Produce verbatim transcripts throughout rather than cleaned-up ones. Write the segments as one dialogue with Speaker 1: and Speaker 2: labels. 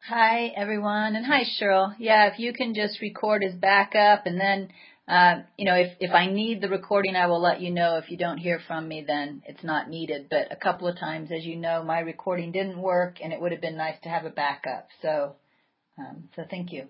Speaker 1: Hi, everyone, and hi, Cheryl. Yeah, if you can just record as backup, and then, uh, you know, if, if I need the recording, I will let you know. If you don't hear from me, then it's not needed. But a couple of times, as you know, my recording didn't work, and it would have been nice to have a backup. So, um, so thank you.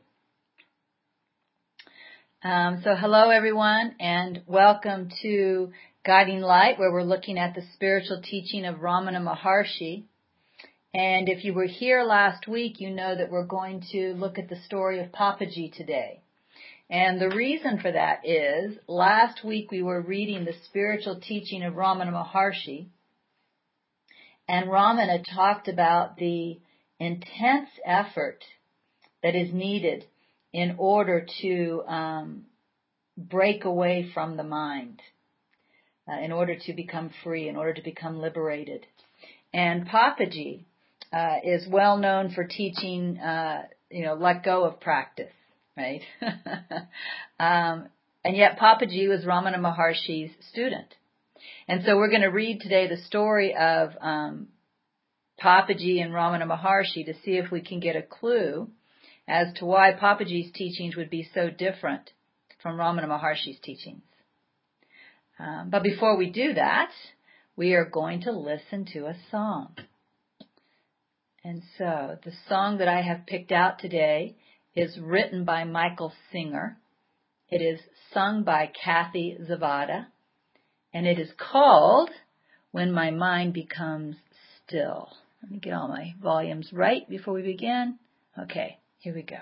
Speaker 1: Um, so hello, everyone, and welcome to Guiding Light, where we're looking at the spiritual teaching of Ramana Maharshi. And if you were here last week, you know that we're going to look at the story of Papaji today. And the reason for that is, last week we were reading the spiritual teaching of Ramana Maharshi, and Ramana talked about the intense effort that is needed in order to um, break away from the mind, uh, in order to become free, in order to become liberated. And Papaji Uh, is well known for teaching, uh, you know, let go of practice, right? um, and yet Papaji was Ramana Maharshi's student. And so we're going to read today the story of um, Papaji and Ramana Maharshi to see if we can get a clue as to why Papaji's teachings would be so different from Ramana Maharshi's teachings. Um, but before we do that, we are going to listen to a song. And so the song that I have picked out today is written by Michael Singer. It is sung by Kathy Zavada, and it is called When My Mind Becomes Still. Let me get all my volumes right before we begin. Okay, here we go.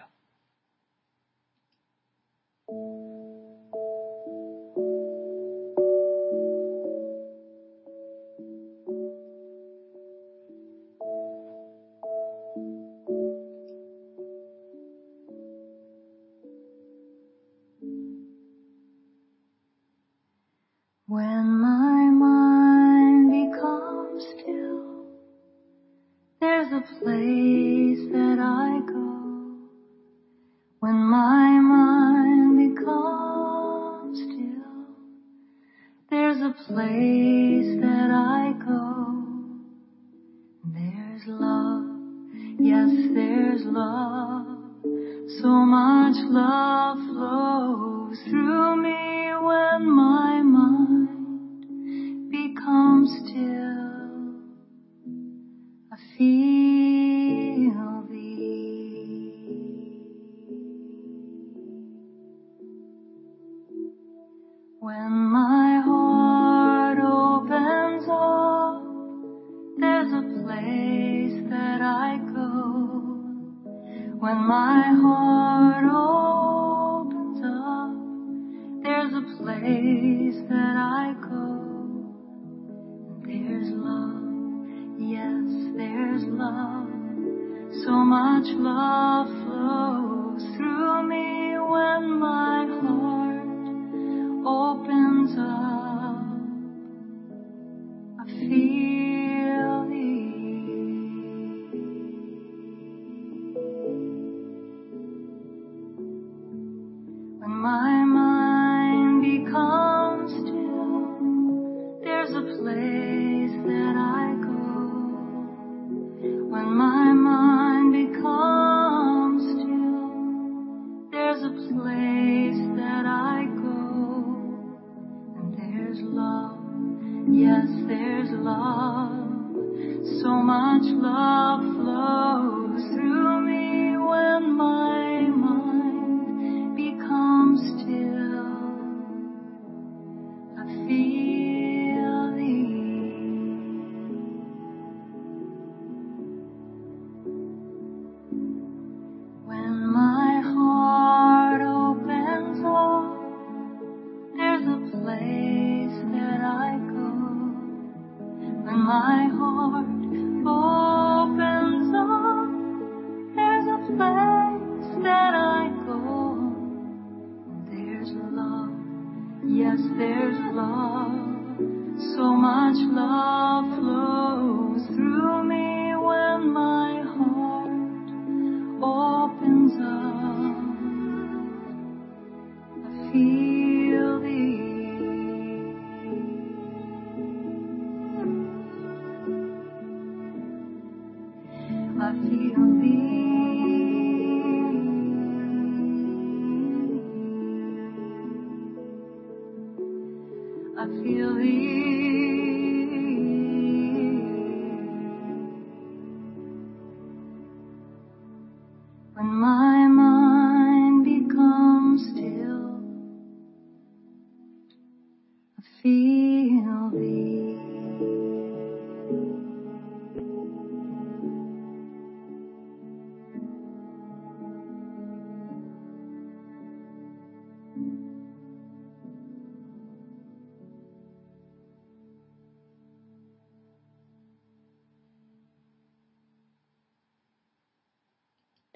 Speaker 1: When my mind becomes still, there's a place that I go. When my mind becomes still, there's a place that I go. There's love, yes, there's love. So much love flows through me when my mind becomes still. I feel thee. When my heart opens up, there's a place that I go. When my heart opens up, there's a place that I go. There's love, yes, there's love. So much love flows through me when my heart opens up. I feel thee. When my mind becomes still, there's a place that I go. When my mind becomes still, there's a place that I go. And there's love, yes, there's love. So much love flows through me when my mind becomes still. I feel thee. When my heart opens up, there's a place that I go. When my heart opens up, there's a place that I go. There's love, yes, there's love. So much love flows through me when my heart opens up. I feel thee. I feel thee.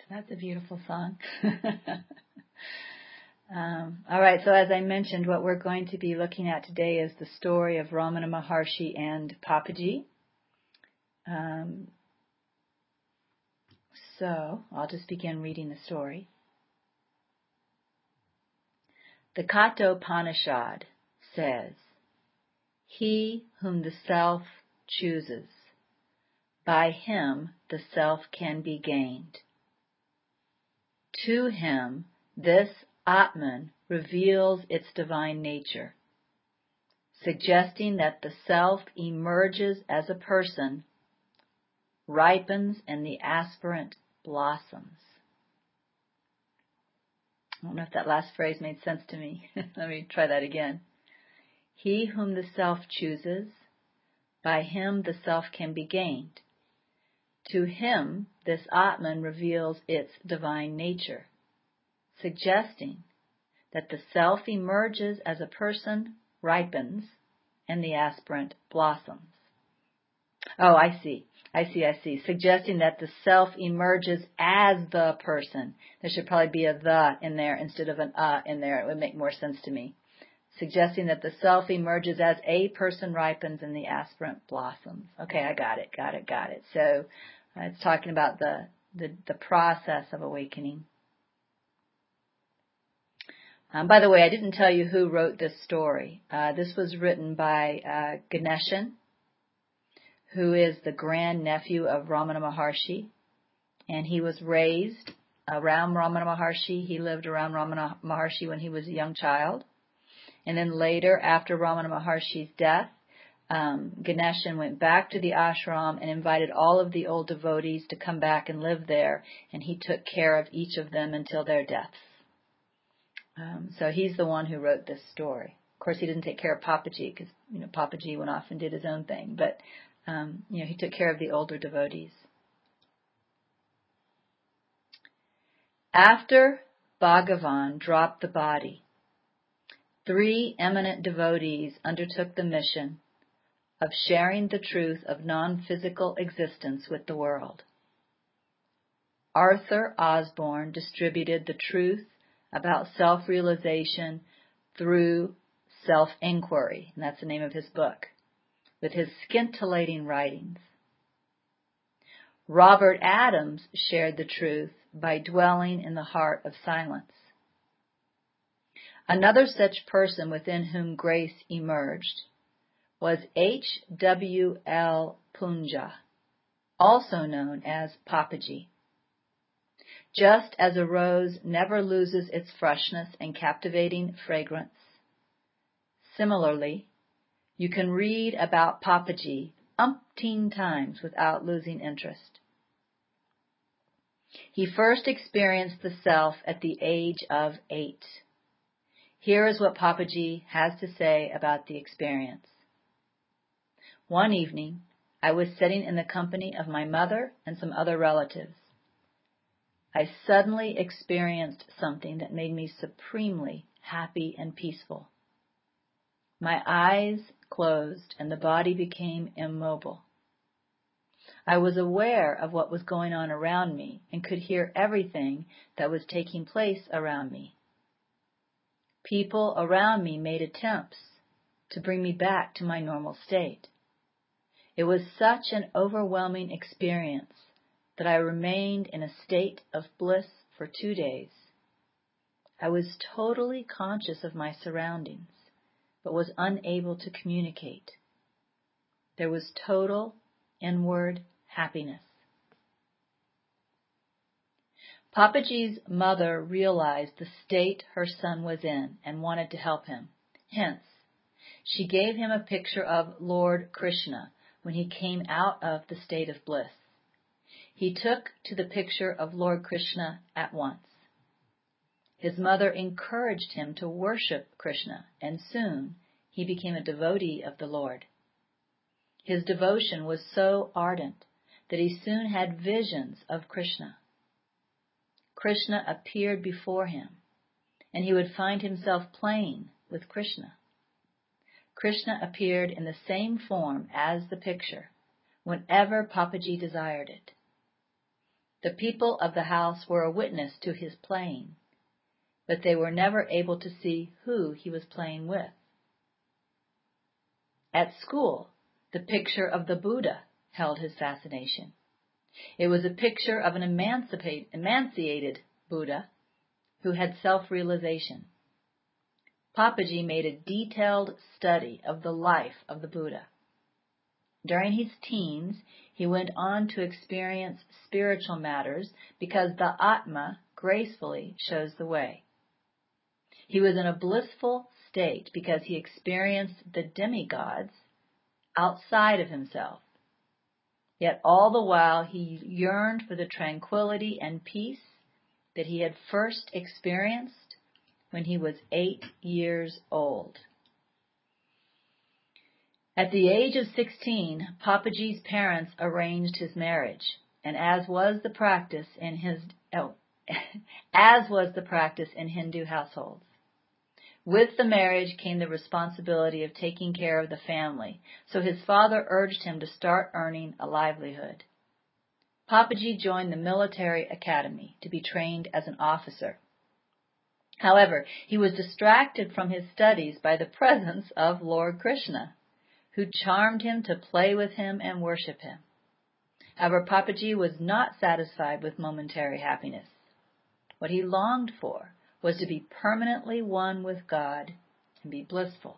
Speaker 1: That's a beautiful song. um, all right, so as I mentioned, what we're going to be looking at today is the story of Ramana Maharshi and Papaji. Um, so I'll just begin reading the story. The Kathopanishad says, "He whom the self chooses, by him the self can be gained. To him this Atman reveals its divine nature, suggesting that the self emerges as a person, ripens, and the aspirant blossoms." I don't know if that last phrase made sense to me. Let me try that again. He whom the self chooses, by him the self can be gained. To him this Atman reveals its divine nature, suggesting that the self emerges as a person, ripens, and the aspirant blossoms. Oh, I see. I see, I see. Suggesting that the self emerges as the person. There should probably be a the in there instead of an uh in there. It would make more sense to me. Suggesting that the self emerges as a person, ripens, and the aspirant blossoms. Okay, I got it, got it, got it. So uh, it's talking about the, the, the process of awakening. Um, by the way, I didn't tell you who wrote this story. Uh, this was written by uh, Ganeshan, who is the grandnephew of Ramana Maharshi, and he was raised around Ramana Maharshi. He lived around Ramana Maharshi when he was a young child. And then later, after Ramana Maharshi's death, um, Ganeshan went back to the ashram and invited all of the old devotees to come back and live there, and he took care of each of them until their deaths. Um, so he's the one who wrote this story. Of course, he didn't take care of Papaji because, you know, Papaji went off and did his own thing, but, um, you know, he took care of the older devotees. After Bhagavan dropped the body, three eminent devotees undertook the mission of sharing the truth of non-physical existence with the world. Arthur Osborne distributed the truth about self-realization through self-inquiry, and that's the name of his book, with his scintillating writings. Robert Adams shared the truth by dwelling in the heart of silence. Another such person within whom grace emerged was H W L Punja, also known as Papaji. Just as a rose never loses its freshness and captivating fragrance, similarly, you can read about Papaji umpteen times without losing interest. He first experienced the self at the age of eight. Here is what Papaji has to say about the experience. One evening, I was sitting in the company of my mother and some other relatives. I suddenly experienced something that made me supremely happy and peaceful. My eyes closed and the body became immobile. I was aware of what was going on around me and could hear everything that was taking place around me. People around me made attempts to bring me back to my normal state. It was such an overwhelming experience that I remained in a state of bliss for two days. I was totally conscious of my surroundings, but was unable to communicate. There was total inward happiness. Papaji's mother realized the state her son was in and wanted to help him. Hence, she gave him a picture of Lord Krishna when he came out of the state of bliss. He took to the picture of Lord Krishna at once. His mother encouraged him to worship Krishna, and soon he became a devotee of the Lord. His devotion was so ardent that he soon had visions of Krishna. Krishna appeared before him, and he would find himself playing with Krishna. Krishna appeared in the same form as the picture, whenever Papaji desired it. The people of the house were a witness to his playing, but they were never able to see who he was playing with. At school, the picture of the Buddha held his fascination. It was a picture of an emancipate, emancipated Buddha who had self-realization. Papaji made a detailed study of the life of the Buddha. During his teens, he went on to experience spiritual matters because the Atma gracefully shows the way. He was in a blissful state because he experienced the demigods outside of himself. Yet all the while he yearned for the tranquility and peace that he had first experienced when he was eight years old. At the age of sixteen, Papaji's parents arranged his marriage, and as was the practice in his oh, as was the practice in Hindu households. With the marriage came the responsibility of taking care of the family, so his father urged him to start earning a livelihood. Papaji joined the military academy to be trained as an officer. However, he was distracted from his studies by the presence of Lord Krishna, who charmed him to play with him and worship him. However, Papaji was not satisfied with momentary happiness. What he longed for was to be permanently one with God and be blissful.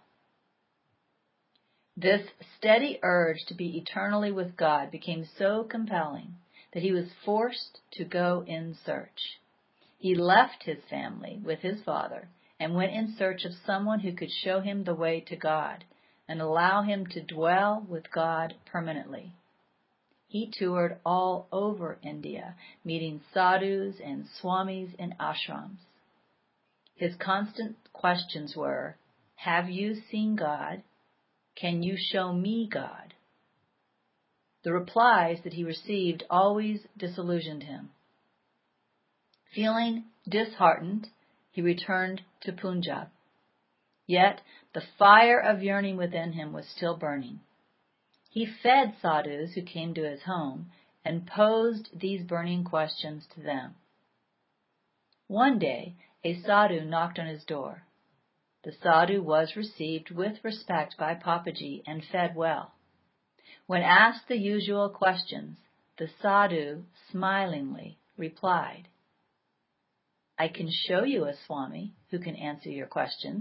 Speaker 1: This steady urge to be eternally with God became so compelling that he was forced to go in search. He left his family with his father and went in search of someone who could show him the way to God and allow him to dwell with God permanently. He toured all over India, meeting sadhus and swamis in ashrams. His constant questions were, "Have you seen God? Can you show me God?" The replies that he received always disillusioned him. Feeling disheartened, he returned to Punjab. Yet the fire of yearning within him was still burning. He fed sadhus who came to his home and posed these burning questions to them. One day, a sadhu knocked on his door. The sadhu was received with respect by Papaji and fed well. When asked the usual questions, the sadhu smilingly replied, "I can show you a swami who can answer your questions."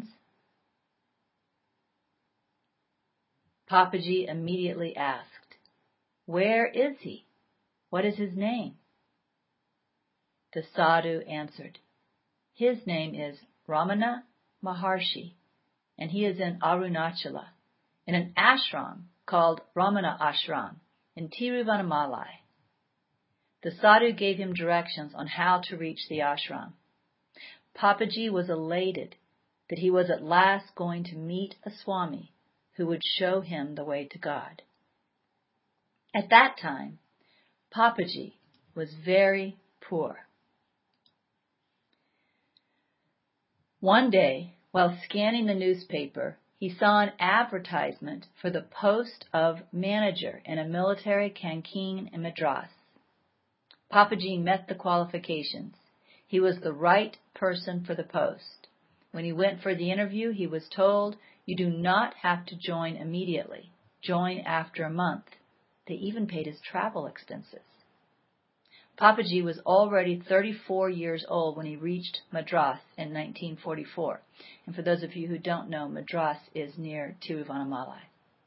Speaker 1: Papaji immediately asked, "Where is he? What is his name?" The sadhu answered, "His name is Ramana Maharshi, and he is in Arunachala, in an ashram called Ramana Ashram in Tiruvannamalai." The sadhu gave him directions on how to reach the ashram. Papaji was elated that he was at last going to meet a swami who would show him the way to God. At that time, Papaji was very poor. One day, while scanning the newspaper, he saw an advertisement for the post of manager in a military canteen in Madras. Papaji met the qualifications. He was the right person for the post. When he went for the interview, he was told, "You do not have to join immediately. Join after a month." They even paid his travel expenses. Papaji was already thirty-four years old when he reached Madras in nineteen forty-four. And for those of you who don't know, Madras is near Tiruvannamalai.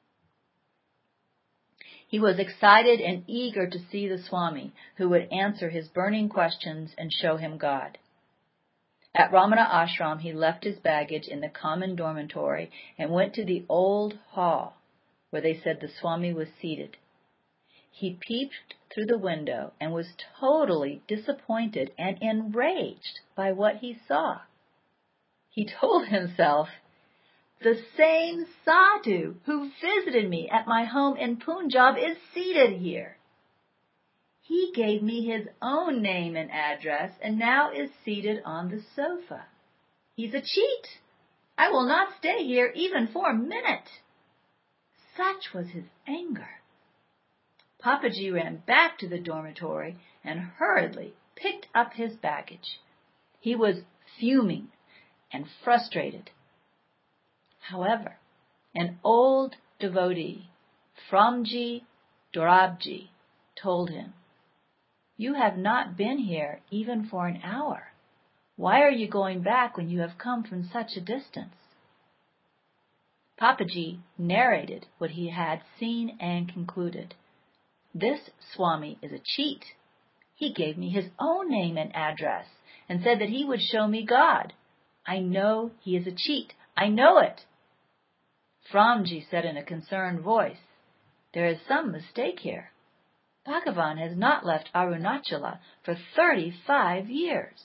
Speaker 1: He was excited and eager to see the Swami, who would answer his burning questions and show him God. At Ramana Ashram, he left his baggage in the common dormitory and went to the old hall where they said the Swami was seated. He peeped through the window and was totally disappointed and enraged by what he saw. He told himself, "The same sadhu who visited me at my home in Punjab is seated here. He gave me his own name and address and now is seated on the sofa. He's a cheat. I will not stay here even for a minute." Such was his anger. Papaji ran back to the dormitory and hurriedly picked up his baggage. He was fuming and frustrated. However, an old devotee, Framji Dorabji, told him, "You have not been here even for an hour. Why are you going back when you have come from such a distance?" Papaji narrated what he had seen and concluded. "This Swami is a cheat. He gave me his own name and address and said that he would show me God. I know he is a cheat. I know it." Framji said in a concerned voice, "There is some mistake here. Bhagavan has not left Arunachala for thirty-five years."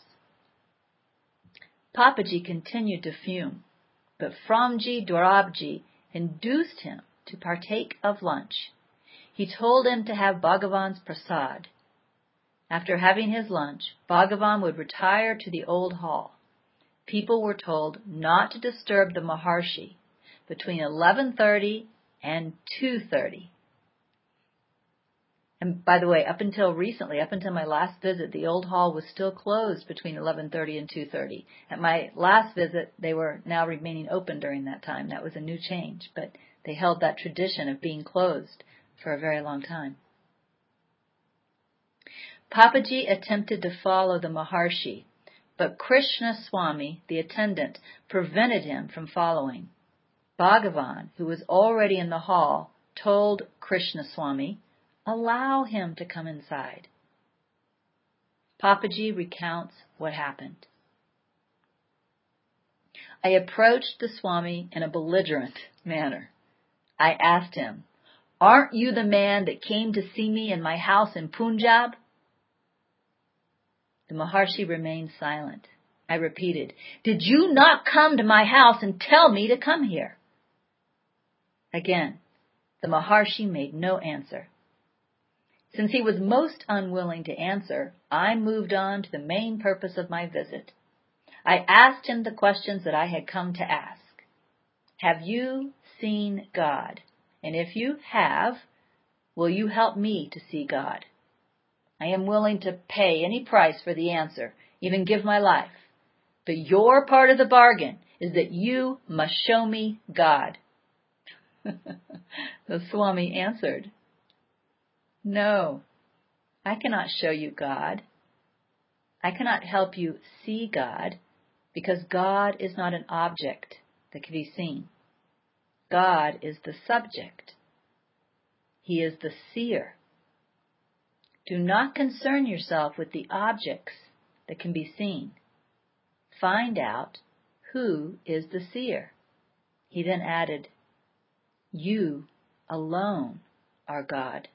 Speaker 1: Papaji continued to fume, but Framji Dorabji induced him to partake of lunch. He told him to have Bhagavan's prasad. After having his lunch, Bhagavan would retire to the old hall. People were told not to disturb the Maharshi between eleven thirty and two thirty. And by the way, up until recently, up until my last visit, the old hall was still closed between eleven thirty and two thirty. At my last visit, they were now remaining open during that time. That was a new change, but they held that tradition of being closed for a very long time. Papaji attempted to follow the Maharshi, but Krishna Swami, the attendant, prevented him from following. Bhagavan, who was already in the hall, told Krishna Swami, "Allow him to come inside." Papaji recounts what happened. "I approached the Swami in a belligerent manner. I asked him, 'Aren't you the man that came to see me in my house in Punjab?' The Maharshi remained silent. I repeated, 'Did you not come to my house and tell me to come here?' Again, the Maharshi made no answer. Since he was most unwilling to answer, I moved on to the main purpose of my visit. I asked him the questions that I had come to ask. Have you seen God? And if you have, will you help me to see God? I am willing to pay any price for the answer, even give my life. But your part of the bargain is that you must show me God." The Swami answered, "No, I cannot show you God. I cannot help you see God, because God is not an object that can be seen. God is the subject. He is the seer. Do not concern yourself with the objects that can be seen. Find out who is the seer." He then added, "You alone are God."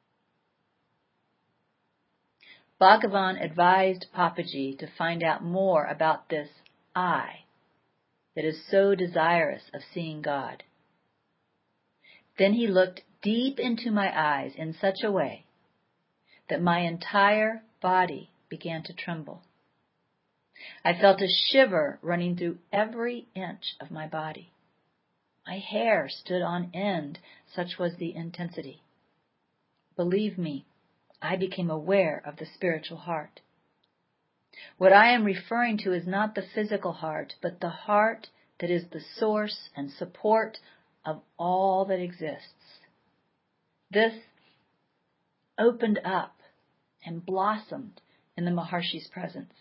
Speaker 1: Bhagavan advised Papaji to find out more about this I that is so desirous of seeing God. Then he looked deep into my eyes in such a way that my entire body began to tremble. I felt a shiver running through every inch of my body. My hair stood on end, such was the intensity. Believe me, I became aware of the spiritual heart. What I am referring to is not the physical heart, but the heart that is the source and support of all that exists. This opened up and blossomed in the Maharshi's presence.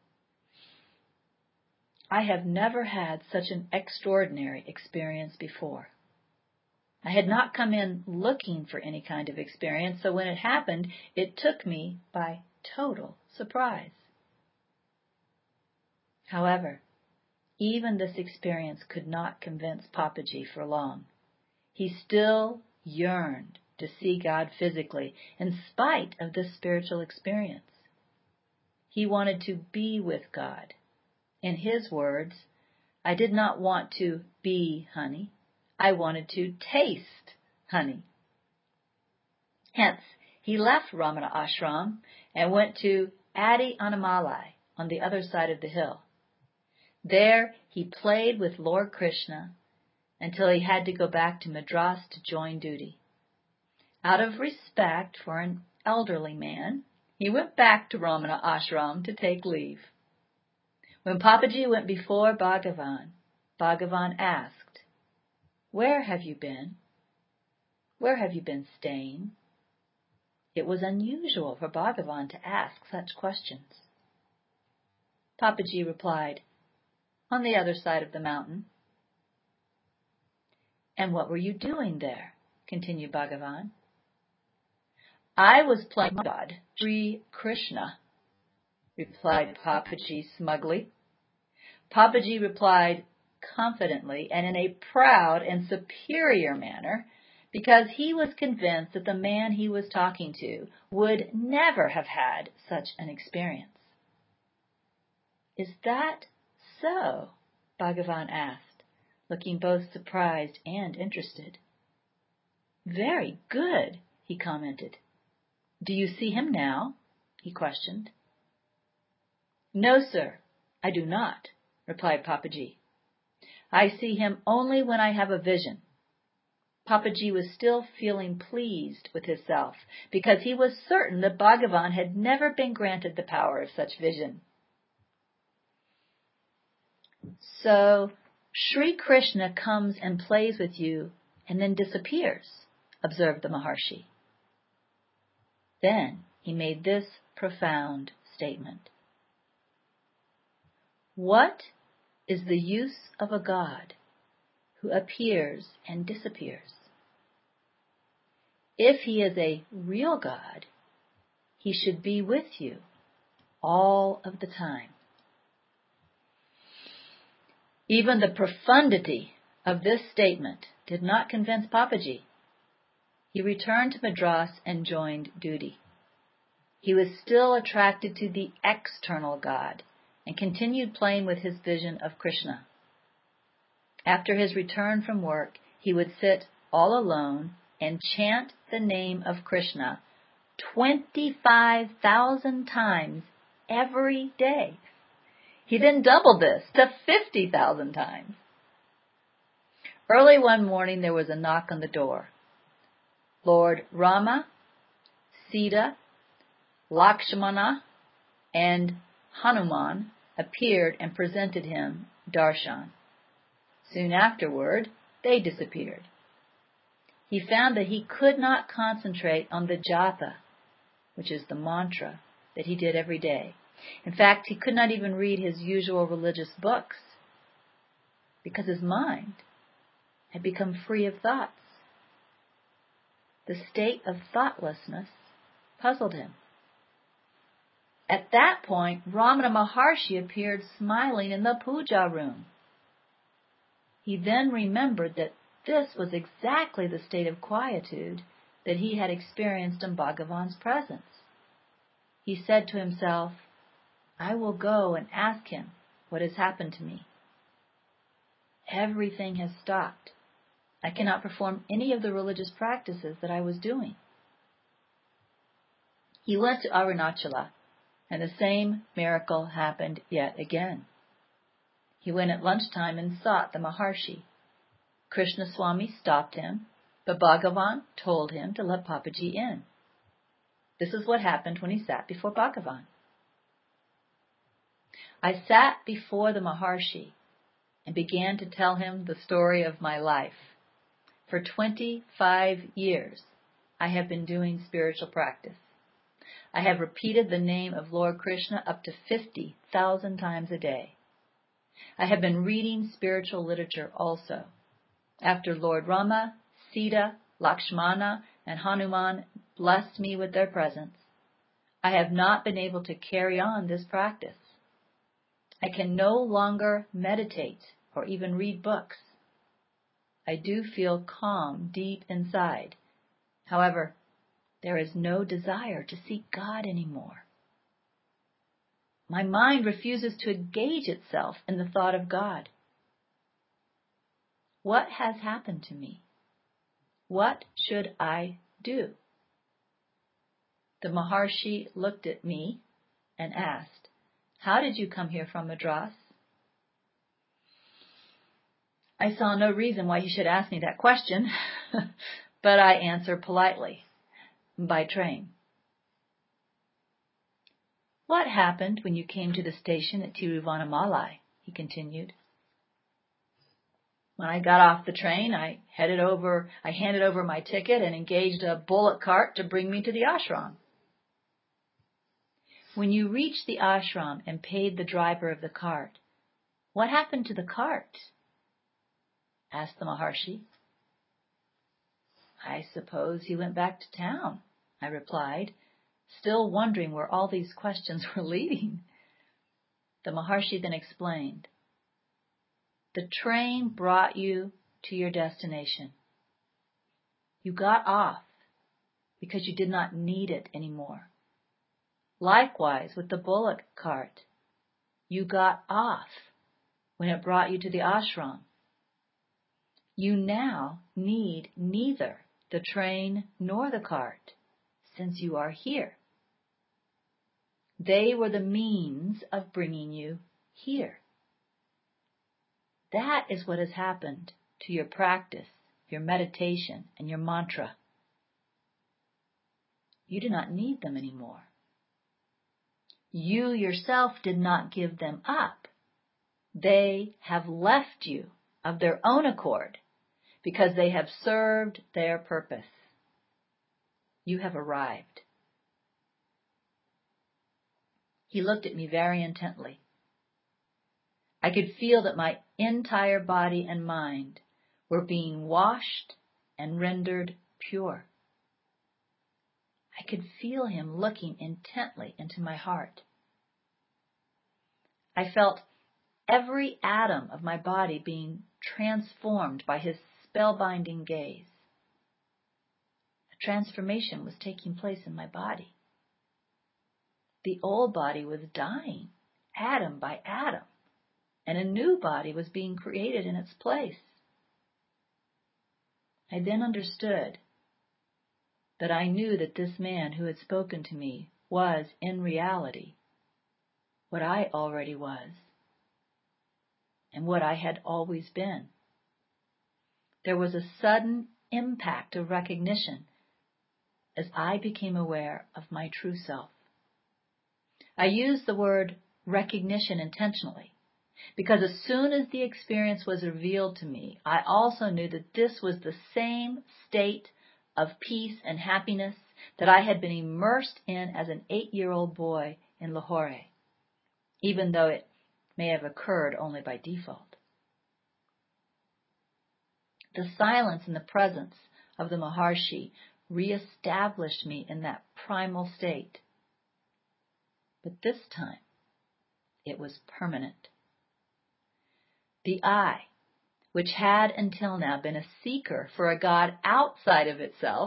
Speaker 1: I have never had such an extraordinary experience before. I had not come in looking for any kind of experience, so when it happened, it took me by total surprise. However, even this experience could not convince Papaji for long. He still yearned to see God physically, in spite of this spiritual experience. He wanted to be with God. In his words, I did not want to be honey. I wanted to taste honey. Hence, he left Ramana Ashram and went to Adi Annamalai on the other side of the hill. There, he played with Lord Krishna until he had to go back to Madras to join duty. Out of respect for an elderly man, he went back to Ramana Ashram to take leave. When Papaji went before Bhagavan, Bhagavan asked, "Where have you been? Where have you been staying?" It was unusual for Bhagavan to ask such questions. Papaji replied, "On the other side of the mountain." "And what were you doing there?" continued Bhagavan. "I was playing God, Sri Krishna," replied Papaji smugly. Papaji replied confidently and in a proud and superior manner, because he was convinced that the man he was talking to would never have had such an experience. "Is that so?" Bhagavan asked, looking both surprised and interested. "Very good," he commented. "Do you see him now?" he questioned. "No, sir, I do not," replied Papaji. "I see him only when I have a vision." Papaji was still feeling pleased with himself, because he was certain that Bhagavan had never been granted the power of such vision. "So, Sri Krishna comes and plays with you and then disappears," observed the Maharshi. Then he made this profound statement. "What is the use of a God who appears and disappears? If he is a real God, he should be with you all of the time." Even the profundity of this statement did not convince Papaji. He returned to Madras and joined duty. He was still attracted to the external God and continued playing with his vision of Krishna. After his return from work, he would sit all alone and chant the name of Krishna twenty-five thousand times every day. He then doubled this to fifty thousand times. Early one morning there was a knock on the door. Lord Rama, Sita, Lakshmana, and Hanuman appeared and presented him darshan. Soon afterward, they disappeared. He found that he could not concentrate on the japa, which is the mantra that he did every day. In fact, he could not even read his usual religious books because his mind had become free of thoughts. The state of thoughtlessness puzzled him. At that point, Ramana Maharshi appeared smiling in the puja room. He then remembered that this was exactly the state of quietude that he had experienced in Bhagavan's presence. He said to himself, "I will go and ask him what has happened to me. Everything has stopped. I cannot perform any of the religious practices that I was doing." He went to Arunachala, and the same miracle happened yet again. He went at lunchtime and sought the Maharshi. Krishna Swami stopped him, but Bhagavan told him to let Papaji in. This is what happened when he sat before Bhagavan. "I sat before the Maharshi and began to tell him the story of my life. For twenty-five years, I have been doing spiritual practice. I have repeated the name of Lord Krishna up to fifty thousand times a day. I have been reading spiritual literature also. After Lord Rama, Sita, Lakshmana, and Hanuman blessed me with their presence, I have not been able to carry on this practice. I can no longer meditate or even read books. I do feel calm deep inside. However, there is no desire to seek God anymore. My mind refuses to engage itself in the thought of God. What has happened to me? What should I do?" The Maharshi looked at me and asked, "How did you come here from Madras?" I saw no reason why he should ask me that question, but I answered politely, by train. What happened when you came to the station at Tiruvannamalai? He continued. When I got off the train, I headed over, I handed over my ticket and engaged a bullock cart to bring me to the ashram. When you reached the ashram and paid the driver of the cart, what happened to the cart? Asked the Maharshi. I suppose he went back to town, I replied, still wondering where all these questions were leading. The Maharshi then explained. The train brought you to your destination. You got off because you did not need it anymore. Likewise with the bullock cart. You got off when it brought you to the ashram. You now need neither the train nor the cart, since you are here. They were the means of bringing you here. That is what has happened to your practice, your meditation, and your mantra. You do not need them anymore. You yourself did not give them up. They have left you of their own accord because they have served their purpose. You have arrived. He looked at me very intently. I could feel that my entire body and mind were being washed and rendered pure. I could feel him looking intently into my heart. I felt every atom of my body being transformed by his spellbinding gaze. A transformation was taking place in my body. The old body was dying, atom by atom, and a new body was being created in its place. I then understood that I knew that this man who had spoken to me was, in reality, what I already was, and what I had always been. There was a sudden impact of recognition as I became aware of my true self. I use the word recognition intentionally because as soon as the experience was revealed to me, I also knew that this was the same state of peace and happiness that I had been immersed in as an eight-year-old boy in Lahore, even though it may have occurred only by default. The silence and the presence of the Maharshi reestablished me in that primal state. But this time, it was permanent. The I, which had until now been a seeker for a God outside of itself,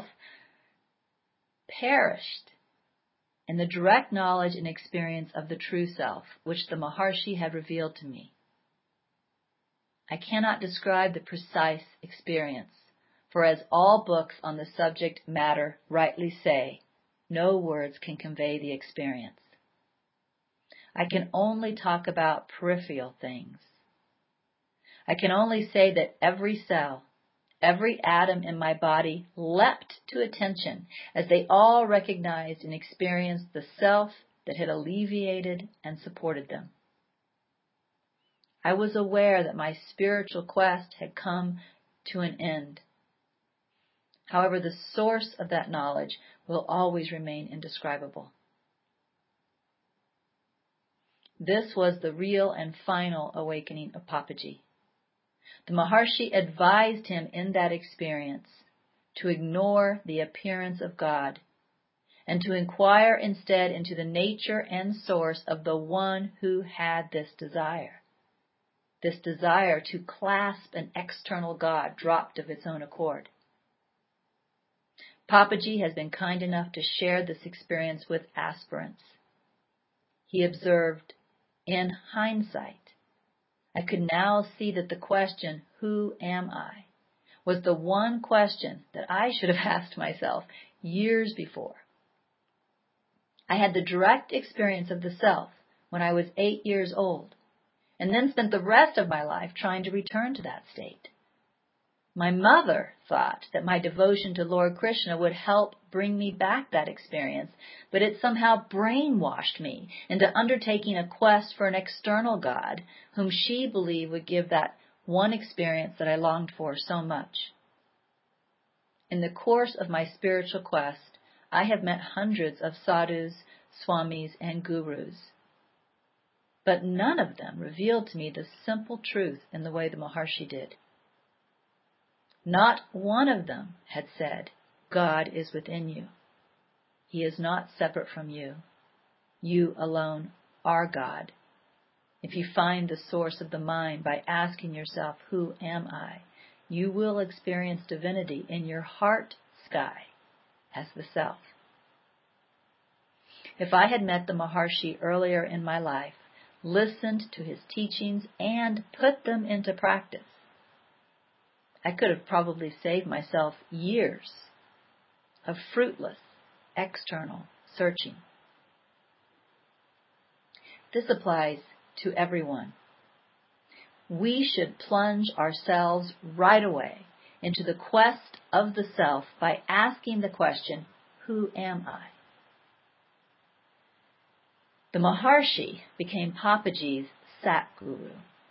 Speaker 1: perished in the direct knowledge and experience of the true self, which the Maharshi had revealed to me. I cannot describe the precise experience, for as all books on the subject matter rightly say, no words can convey the experience. I can only talk about peripheral things. I can only say that every cell, every atom in my body leapt to attention as they all recognized and experienced the self that had alleviated and supported them. I was aware that my spiritual quest had come to an end. However, the source of that knowledge will always remain indescribable. This was the real and final awakening of Papaji. The Maharshi advised him in that experience to ignore the appearance of God and to inquire instead into the nature and source of the one who had this desire. This desire to clasp an external God dropped of its own accord. Papaji has been kind enough to share this experience with aspirants. He observed, in hindsight, I could now see that the question, who am I, was the one question that I should have asked myself years before. I had the direct experience of the self when I was eight years old, and then spent the rest of my life trying to return to that state. My mother thought that my devotion to Lord Krishna would help bring me back that experience, but it somehow brainwashed me into undertaking a quest for an external God whom she believed would give that one experience that I longed for so much. In the course of my spiritual quest, I have met hundreds of sadhus, swamis, and gurus, but none of them revealed to me the simple truth in the way the Maharshi did. Not one of them had said, God is within you. He is not separate from you. You alone are God. If you find the source of the mind by asking yourself, who am I? You will experience divinity in your heart sky as the self. If I had met the Maharshi earlier in my life, listened to his teachings, and put them into practice, I could have probably saved myself years of fruitless external searching. This applies to everyone. We should plunge ourselves right away into the quest of the self by asking the question, who am I? The Maharshi became Papaji's Sat Guru.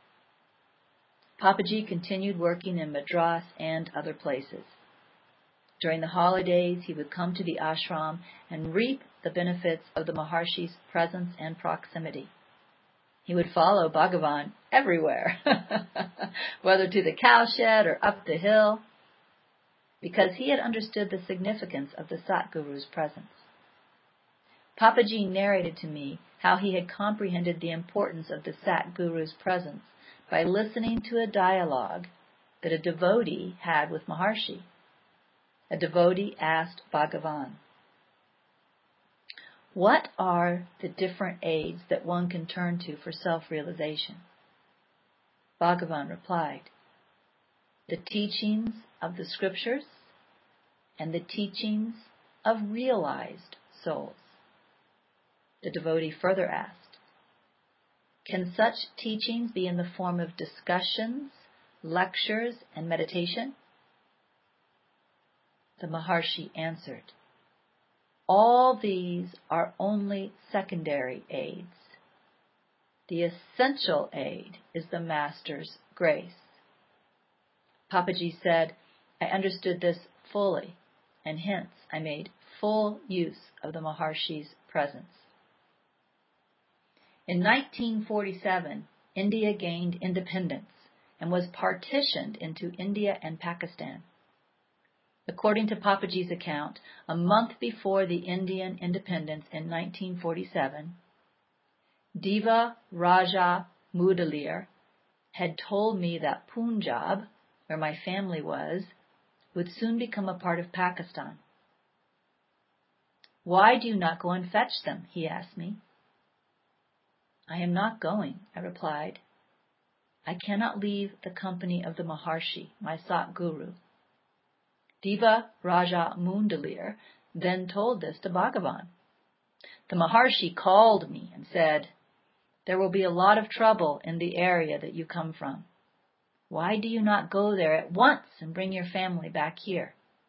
Speaker 1: Papaji continued working in Madras and other places. During the holidays, he would come to the ashram and reap the benefits of the Maharshi's presence and proximity. He would follow Bhagavan everywhere, whether to the cowshed or up the hill, because he had understood the significance of the Satguru's presence. Papaji narrated to me how he had comprehended the importance of the Satguru's presence by listening to a dialogue that a devotee had with Maharshi. A devotee asked Bhagavan, what are the different aids that one can turn to for self-realization? Bhagavan replied, the teachings of the scriptures and the teachings of realized souls. The devotee further asked, can such teachings be in the form of discussions, lectures, and meditation? The Maharshi answered, all these are only secondary aids. The essential aid is the Master's grace. Papaji said, I understood this fully, and hence I made full use of the Maharshi's presence. In nineteen forty-seven, India gained independence and was partitioned into India and Pakistan. According to Papaji's account, a month before the Indian independence in nineteen forty-seven, Deva Raja Mudaliar had told me that Punjab, where my family was, would soon become a part of Pakistan. Why do you not go and fetch them? He asked me. I am not going, I replied. I cannot leave the company of the Maharshi, my Satguru. Deva Raja Mudaliar then told this to Bhagavan. The Maharshi called me and said, there will be a lot of trouble in the area that you come from. Why do you not go there at once and bring your family back here?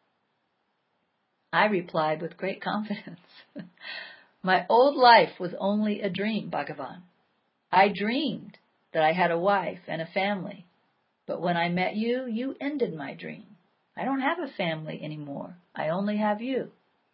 Speaker 1: I replied with great confidence, my old life was only a dream, Bhagavan. I dreamed that I had a wife and a family, but when I met you, you ended my dream. I don't have a family anymore. I only have you.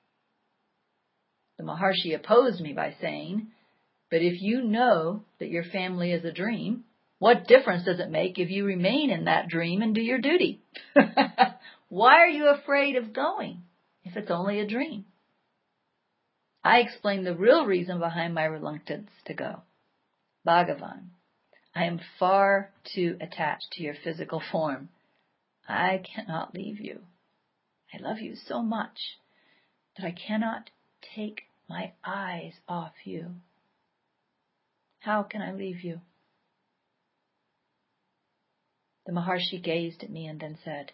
Speaker 1: The Maharshi opposed me by saying, but if you know that your family is a dream, what difference does it make if you remain in that dream and do your duty? Why are you afraid of going if it's only a dream? I explained the real reason behind my reluctance to go. Bhagavan, I am far too attached to your physical form. I cannot leave you. I love you so much that I cannot take my eyes off you. How can I leave you? The Maharshi gazed at me and then said,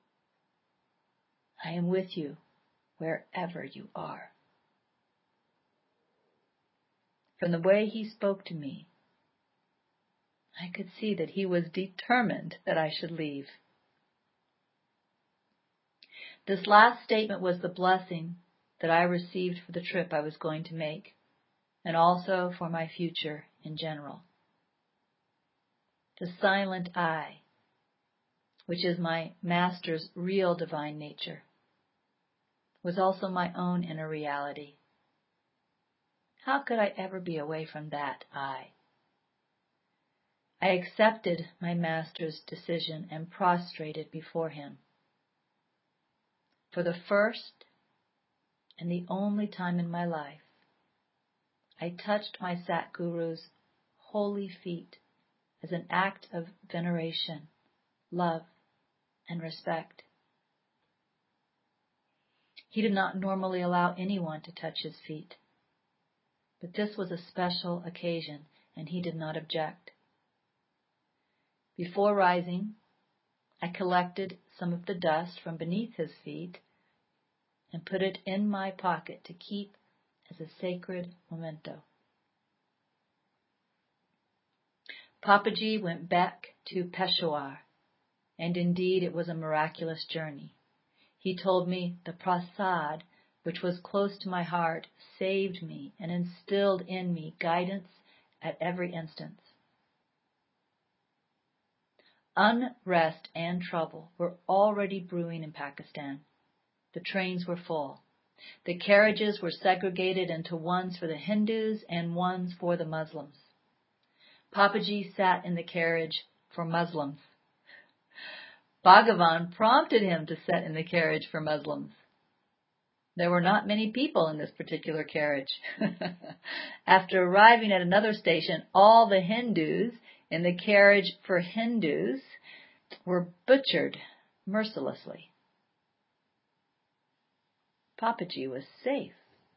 Speaker 1: I am with you wherever you are. From the way he spoke to me, I could see that he was determined that I should leave. This last statement was the blessing that I received for the trip I was going to make, and also for my future in general. The silent I, which is my Master's real divine nature, was also my own inner reality. How could I ever be away from that I? I accepted my Master's decision and prostrated before him. For the first and the only time in my life, I touched my Satguru's holy feet as an act of veneration, love, and respect. He did not normally allow anyone to touch his feet, but this was a special occasion, and he did not object. Before rising, I collected some of the dust from beneath his feet and put it in my pocket to keep as a sacred memento. Papaji went back to Peshawar, and indeed it was a miraculous journey. He told me the prasad, which was close to my heart, saved me and instilled in me guidance at every instance. Unrest and trouble were already brewing in Pakistan. The trains were full. The carriages were segregated into ones for the Hindus and ones for the Muslims. Papaji sat in the carriage for Muslims. Bhagavan prompted him to sit in the carriage for Muslims. There were not many people in this particular carriage. After arriving at another station, all the Hindus in the carriage for Hindus were butchered mercilessly. Papaji was safe.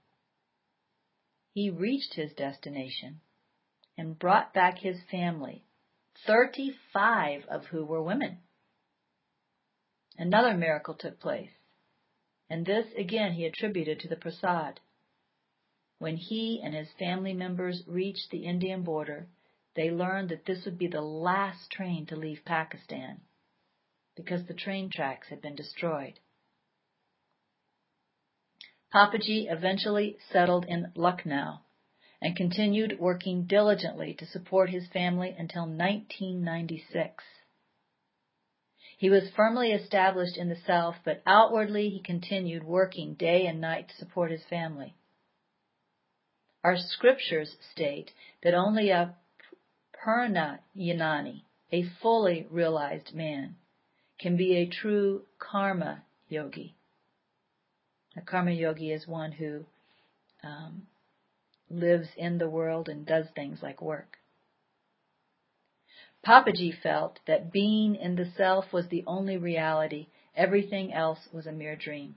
Speaker 1: He reached his destination and brought back his family, thirty-five of whom were women. Another miracle took place, and this again he attributed to the prasad. When he and his family members reached the Indian border, they learned that this would be the last train to leave Pakistan because the train tracks had been destroyed. Papaji eventually settled in Lucknow and continued working diligently to support his family until nineteen ninety-six. He was firmly established in the South, but outwardly he continued working day and night to support his family. Our scriptures state that only a Purna Yanani, a fully realized man, can be a true karma yogi. A karma yogi is one who um, lives in the world and does things like work. Papaji felt that being in the self was the only reality. Everything else was a mere dream.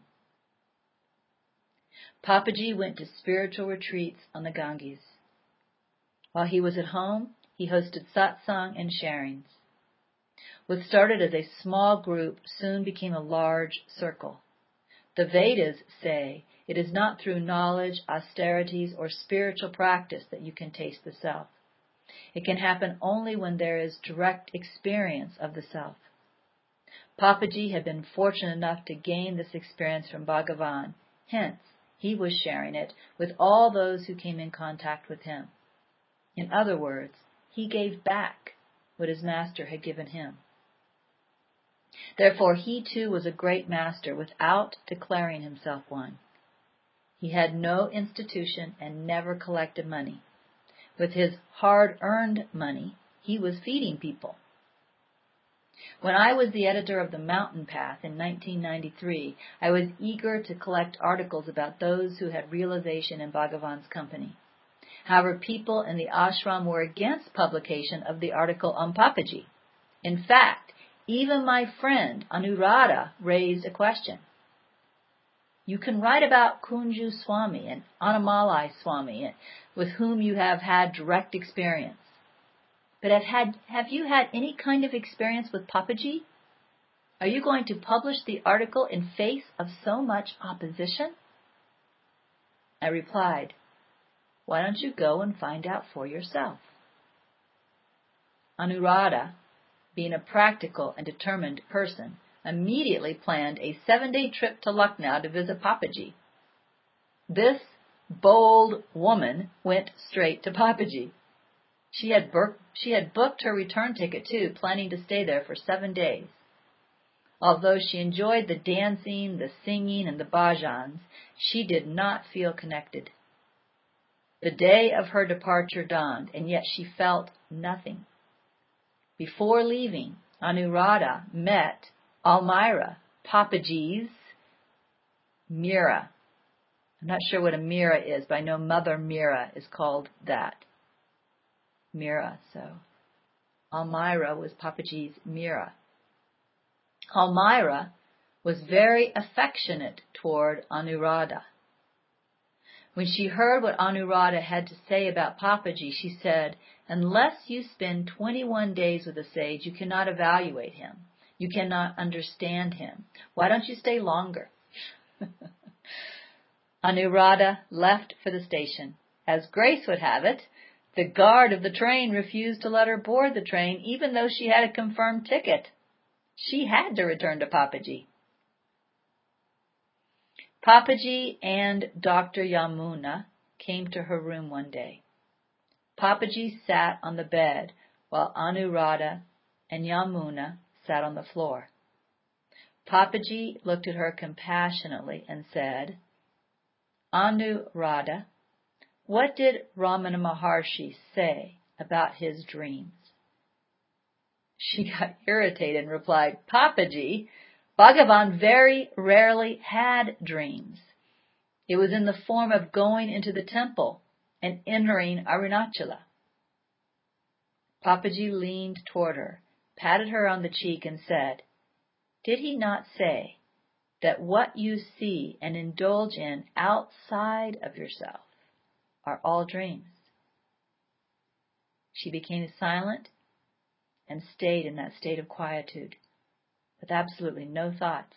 Speaker 1: Papaji went to spiritual retreats on the Ganges. While he was at home, he hosted satsang and sharings. What started as a small group soon became a large circle. The Vedas say it is not through knowledge, austerities, or spiritual practice that you can taste the self. It can happen only when there is direct experience of the self. Papaji had been fortunate enough to gain this experience from Bhagavan. Hence, he was sharing it with all those who came in contact with him. In other words, he gave back what his master had given him. Therefore, he too was a great master without declaring himself one. He had no institution and never collected money. With his hard-earned money, he was feeding people. When I was the editor of the Mountain Path in nineteen ninety-three, I was eager to collect articles about those who had realization in Bhagavan's company. However, people in the ashram were against publication of the article on Papaji. In fact, even my friend Anuradha raised a question. You can write about Kunju Swami and Annamalai Swami, with whom you have had direct experience. But have, had, have you had any kind of experience with Papaji? Are you going to publish the article in face of so much opposition? I replied, why don't you go and find out for yourself? Anuradha, being a practical and determined person, immediately planned a seven-day trip to Lucknow to visit Papaji. This bold woman went straight to Papaji. She had, bur- she had booked her return ticket too, planning to stay there for seven days. Although she enjoyed the dancing, the singing, and the bhajans, she did not feel connected. The day of her departure dawned, and yet she felt nothing. Before leaving, Anuradha met Almira, Papaji's Mira. I'm not sure what a Mira is, but I know Mother Mira is called that. Mira, so Almira was Papaji's Mira. Almira was very affectionate toward Anuradha. When she heard what Anuradha had to say about Papaji, she said, "Unless you spend twenty-one days with a sage, you cannot evaluate him. You cannot understand him. Why don't you stay longer?" Anuradha left for the station. As grace would have it, the guard of the train refused to let her board the train, even though she had a confirmed ticket. She had to return to Papaji. Papaji and Doctor Yamuna came to her room one day. Papaji sat on the bed while Anuradha and Yamuna sat on the floor. Papaji looked at her compassionately and said, "Anuradha, what did Ramana Maharshi say about his dreams?" She got irritated and replied, "Papaji, Bhagavan very rarely had dreams. It was in the form of going into the temple and entering Arunachala." Papaji leaned toward her, patted her on the cheek, and said, "Did he not say that what you see and indulge in outside of yourself are all dreams?" She became silent and stayed in that state of quietude, with absolutely no thoughts.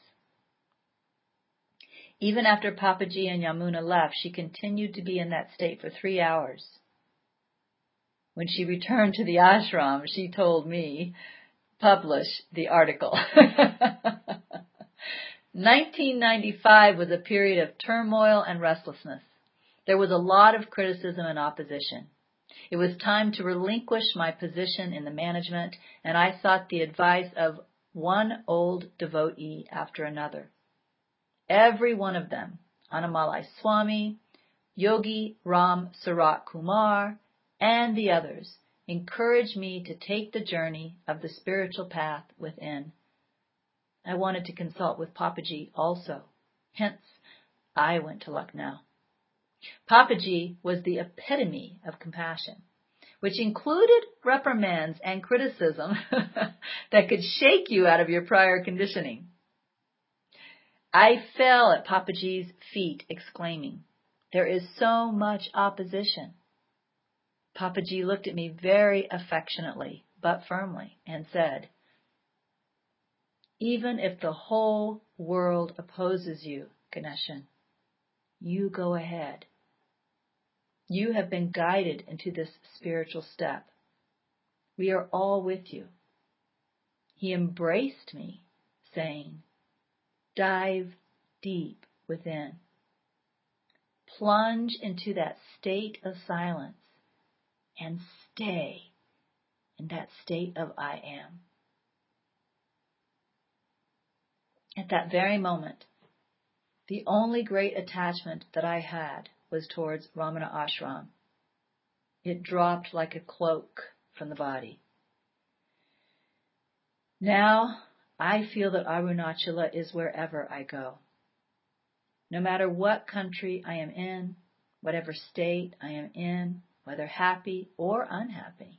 Speaker 1: Even after Papaji and Yamuna left, she continued to be in that state for three hours. When she returned to the ashram, she told me, "Publish the article." nineteen ninety-five was a period of turmoil and restlessness. There was a lot of criticism and opposition. It was time to relinquish my position in the management, and I sought the advice of one old devotee after another. Every one of them, Annamalai Swami, Yogi Ram Sarat Kumar, and the others, encouraged me to take the journey of the spiritual path within. I wanted to consult with Papaji also. Hence, I went to Lucknow. Papaji was the epitome of compassion, which included reprimands and criticism that could shake you out of your prior conditioning. I fell at Papaji's feet, exclaiming, "There is so much opposition." Papaji looked at me very affectionately, but firmly, and said, "Even if the whole world opposes you, Ganeshan, you go ahead. You have been guided into this spiritual step. We are all with you." He embraced me, saying, "Dive deep within. Plunge into that state of silence and stay in that state of I am." At that very moment, the only great attachment that I had was towards Ramana Ashram. It dropped like a cloak from the body. Now I feel that Arunachala is wherever I go. No matter what country I am in, whatever state I am in, whether happy or unhappy,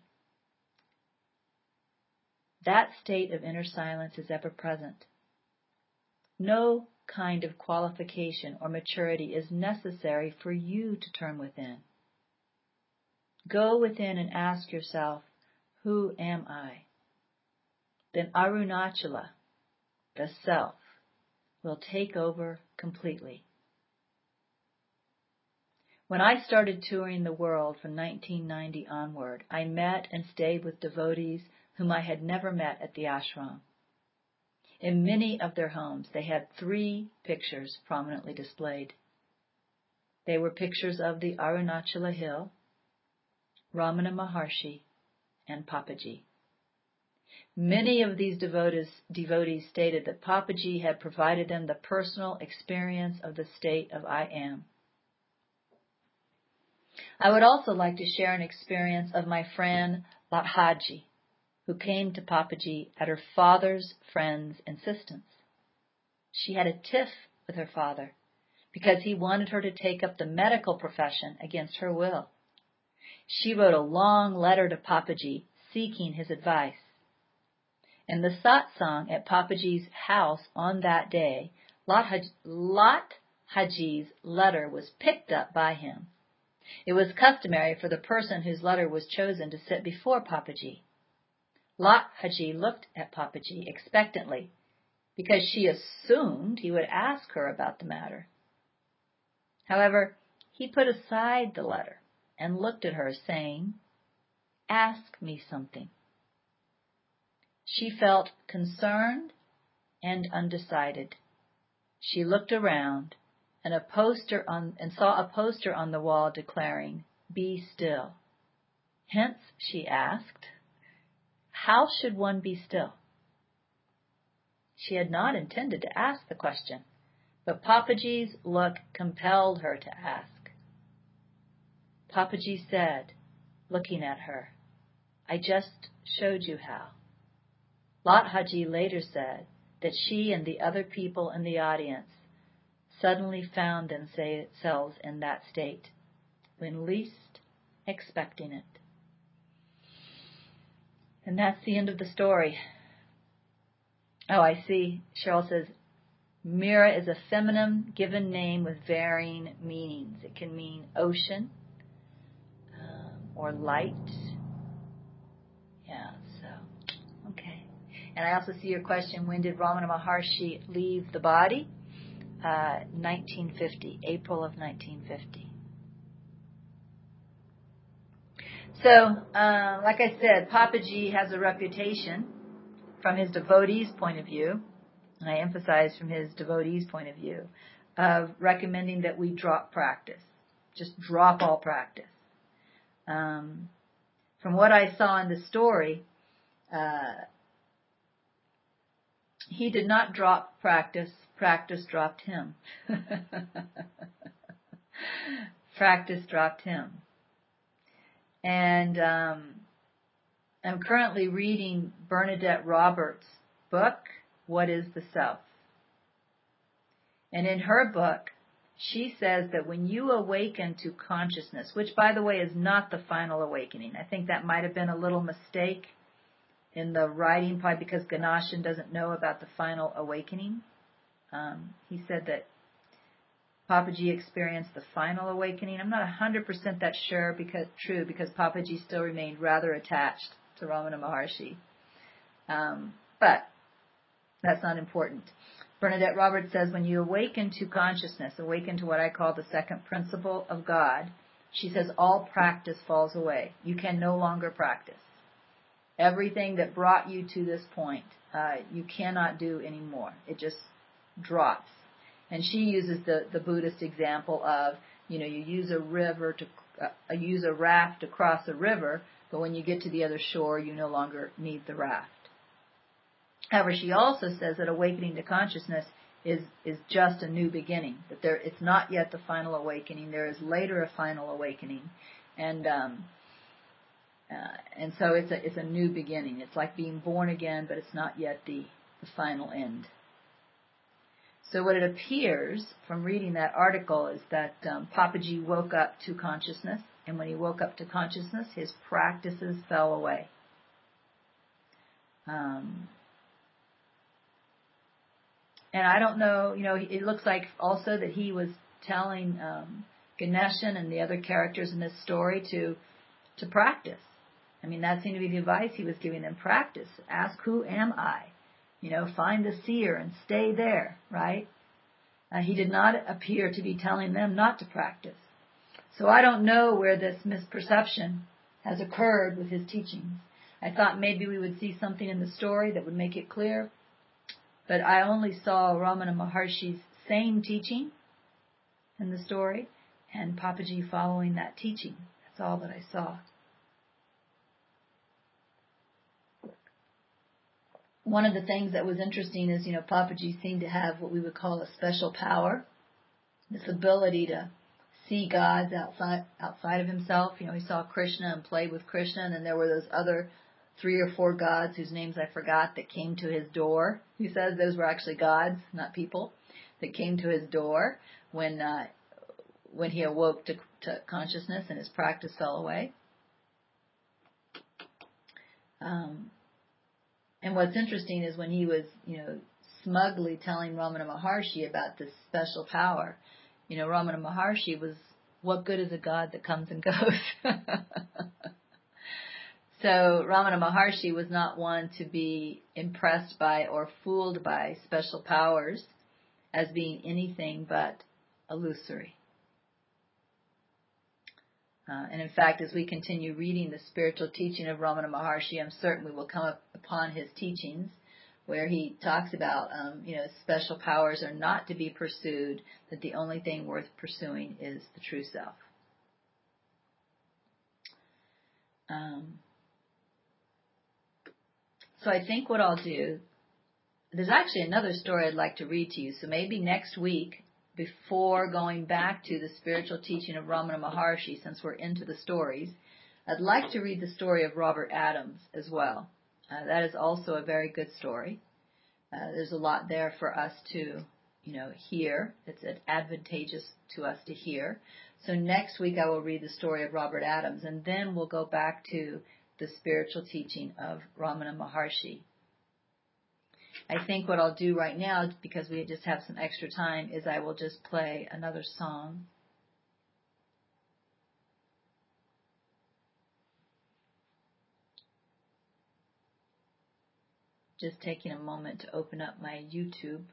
Speaker 1: that state of inner silence is ever present. No kind of qualification or maturity is necessary for you to turn within. Go within and ask yourself, who am I? Then Arunachala, the self, will take over completely. When I started touring the world from nineteen ninety onward, I met and stayed with devotees whom I had never met at the ashram. In many of their homes, they had three pictures prominently displayed. They were pictures of the Arunachala Hill, Ramana Maharshi, and Papaji. Many of these devotees, devotees stated that Papaji had provided them the personal experience of the state of I Am. I would also like to share an experience of my friend Lathaji, who came to Papaji at her father's friend's insistence. She had a tiff with her father because he wanted her to take up the medical profession against her will. She wrote a long letter to Papaji seeking his advice. In the satsang at Papaji's house on that day, Lathaji's letter was picked up by him. It was customary for the person whose letter was chosen to sit before Papaji. Lathaji looked at Papaji expectantly because she assumed he would ask her about the matter. However, he put aside the letter and looked at her, saying, "Ask me something." She felt concerned and undecided. She looked around and a poster on and saw a poster on the wall declaring, "Be still." Hence, she asked, "How should one be still?" She had not intended to ask the question, but Papaji's look compelled her to ask. Papaji said, looking at her, "I just showed you how." Lathaji later said that she and the other people in the audience suddenly found themselves in that state when least expecting it. And that's the end of the story. Oh, I see. Cheryl says, Mira is a feminine given name with varying meanings. It can mean ocean um, or light. Yeah, so, okay. And I also see your question, when did Ramana Maharshi leave the body? Uh, nineteen fifty, April of nineteen fifty. So, uh, like I said, Papaji has a reputation from his devotees' point of view, and I emphasize from his devotees' point of view, of recommending that we drop practice. Just drop all practice. Um, from what I saw in the story, uh, he did not drop practice. Practice dropped him. Practice dropped him. And um, I'm currently reading Bernadette Roberts' book, What is the Self? And in her book, she says that when you awaken to consciousness, which, by the way, is not the final awakening. I think that might have been a little mistake in the writing, probably because Ganeshan doesn't know about the final awakening. Um, he said that Papaji experienced the final awakening. I'm not one hundred percent that sure because true because Papaji still remained rather attached to Ramana Maharshi. Um, but that's not important. Bernadette Roberts says, when you awaken to consciousness, awaken to what I call the second principle of God, she says all practice falls away. You can no longer practice. Everything that brought you to this point, uh, you cannot do anymore. It just drops. And she uses the, the Buddhist example of, you know, you use a river to, uh, use a raft to cross a river, but when you get to the other shore, you no longer need the raft. However, she also says that awakening to consciousness is, is just a new beginning, that there, it's not yet the final awakening. There is later a final awakening. And, um, uh, and so it's a, it's a new beginning. It's like being born again, but it's not yet the, the final end. So what it appears from reading that article is that um, Papaji woke up to consciousness, and when he woke up to consciousness, his practices fell away. Um, and I don't know, you know, it looks like also that he was telling um, Ganeshan and the other characters in this story to to practice. I mean, that seemed to be the advice he was giving them. Practice. Ask, who am I? You know, find the seer and stay there, right? Uh, he did not appear to be telling them not to practice. So I don't know where this misperception has occurred with his teachings. I thought maybe we would see something in the story that would make it clear, But I only saw Ramana Maharshi's same teaching in the story, and Papaji following that teaching. That's all that I saw. One of the things that was interesting is, you know, Papaji seemed to have what we would call a special power, this ability to see gods outside outside of himself. You know, he saw Krishna and played with Krishna, and then there were those other three or four gods whose names I forgot that came to his door. He says those were actually gods, not people, that came to his door when uh, when he awoke to, to consciousness and his practice fell away. Um, and what's interesting is when he was, you know, smugly telling Ramana Maharshi about this special power, you know, Ramana Maharshi was, what good is a god that comes and goes? So Ramana Maharshi was not one to be impressed by or fooled by special powers as being anything but illusory. Uh, and in fact, as we continue reading the spiritual teaching of Ramana Maharshi, I'm certain we will come up upon his teachings where he talks about, um, you know, special powers are not to be pursued, that the only thing worth pursuing is the true self. Um, so I think what I'll do, there's actually another story I'd like to read to you, so maybe next week, before going back to the spiritual teaching of Ramana Maharshi, since we're into the stories, I'd like to read the story of Robert Adams as well. Uh, that is also a very good story. Uh, there's a lot there for us to, you know, hear. It's advantageous to us to hear. So next week I will read the story of Robert Adams, and then we'll go back to the spiritual teaching of Ramana Maharshi. I think what I'll do right now, because we just have some extra time, is I will just play another song. Just taking a moment to open up my YouTube.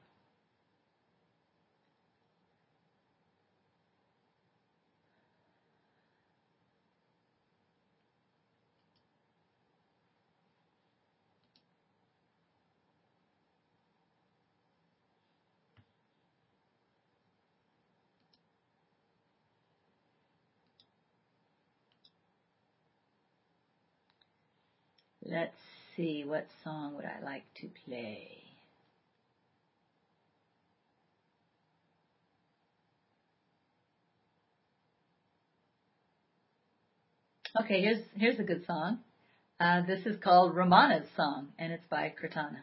Speaker 1: Let's see, what song would I like to play? Okay, here's here's a good song. Uh, this is called Ramana's Song, and it's by Kirtana.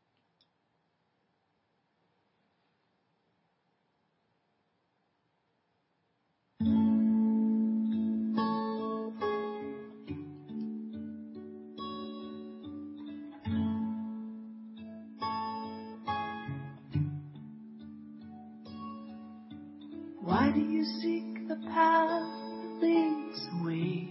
Speaker 2: Why do you seek the path that leads away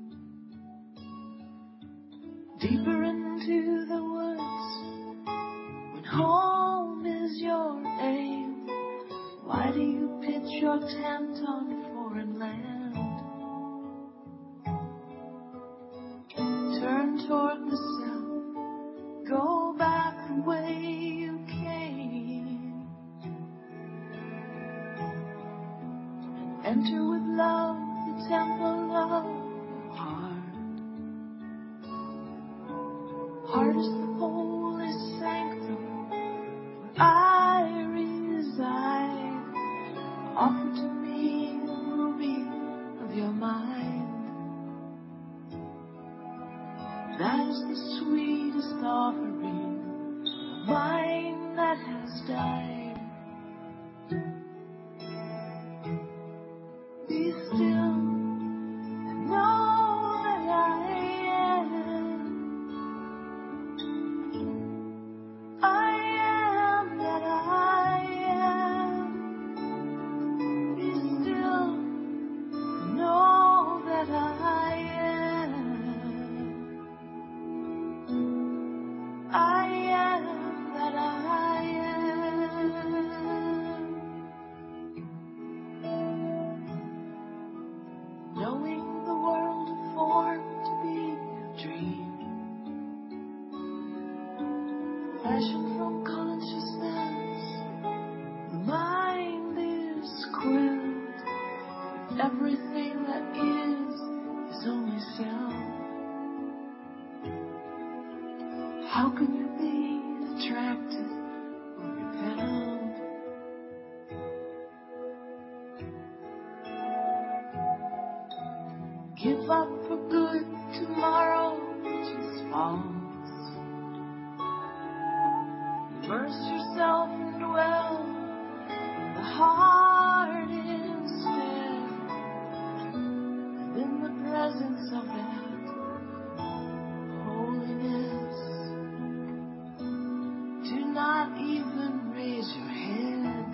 Speaker 2: deeper into the woods when home is your aim? Why do you pitch your tent on foreign land? Turn toward the south, go back the way you came. Enter with love the temple of your heart. Heart is the holy sanctum where I reside. Offer to me the ruby of your mind. That is the sweetest offering of mine that has died. Be still and know that I am. I am that I am. Be still and know that I am. I am that I am. Knowing the world formed to be a dream, fashioned from conscious How could you be attracted or repelled? Give up for good tomorrow, which is false. Immerse yourself and dwell in the heart instead, and in the presence of that holiness. Do not even raise your head.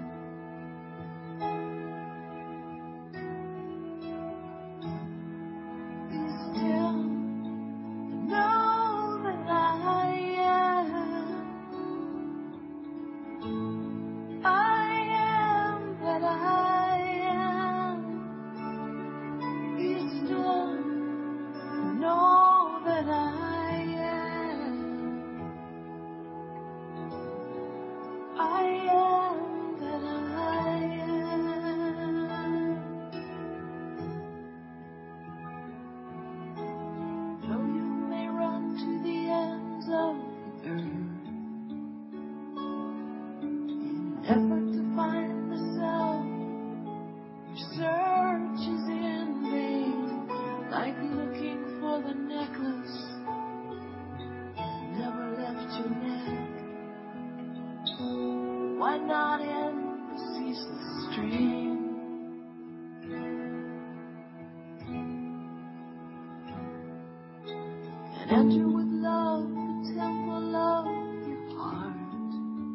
Speaker 2: Be still and know that I am. I am that I am. Be still and know that I am. I am that I am. Though you may run to the ends of the earth in an effort to find the self, your search is in vain, like looking for the necklace that never left your neck. Why not end the ceaseless stream? And enter with love the temple of your heart.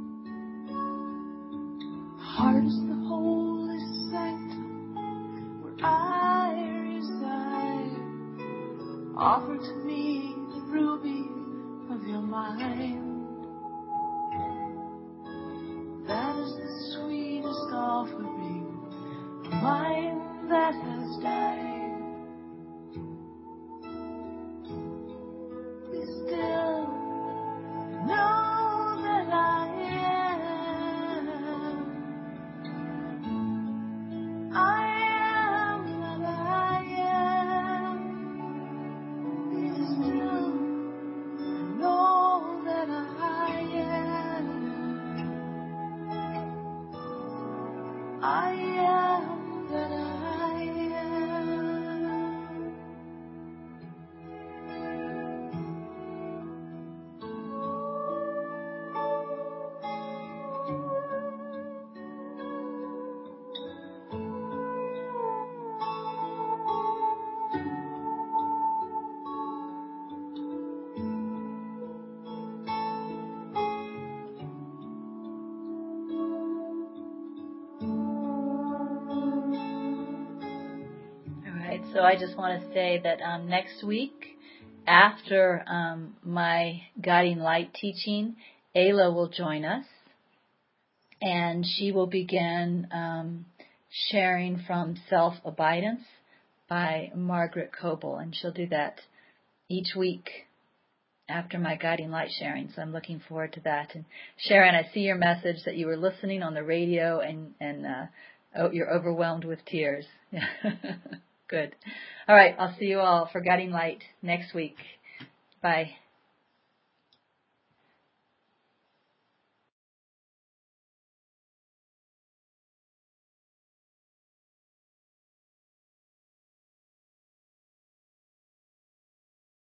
Speaker 2: The heart is the holy sanctum where I reside. Offer to me the ruby of your mind. That is the sweetest offering, a mind that has died. Be still, know that I am. I am that I am. Be still, know that I am. I am that I am.
Speaker 1: All right, so I just want to say that um, next week, after um, my Guiding Light teaching, Ayla will join us, and she will begin um, sharing from Self-Abidance by Margaret Coble, and she'll do that each week after my Guiding Light sharing, so I'm looking forward to that. And Sharon, I see your message that you were listening on the radio, and, and uh, oh, you're overwhelmed with tears. Good. All right, I'll see you all for Guiding Light next week. Bye.